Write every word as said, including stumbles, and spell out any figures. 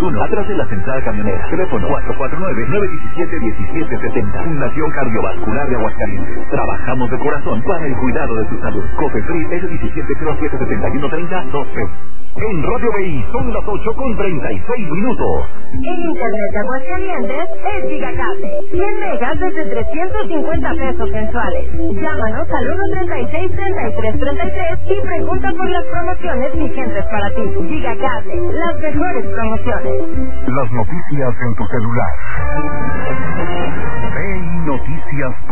uno, atrás de la central camionera. Teléfono cuatro cuatro nueve, nueve uno siete, uno siete siete cero. Fundación Cardiovascular de Aguascalientes. Trabajamos de corazón para el cuidado de tu salud. Cofepris S diecisiete cero siete setenta y uno treinta doce. En Radio B I son las ocho con treinta y seis minutos. En Internet de Aguascalientes es Gigacable. cien megas desde trescientos cincuenta pesos mensuales. Llámanos al uno treinta y seis, treinta y tres treinta y tres y pregunta por las promociones vigentes para ti. Gigacable, las mejores promociones. Las noticias en tu celular. B I Noticias.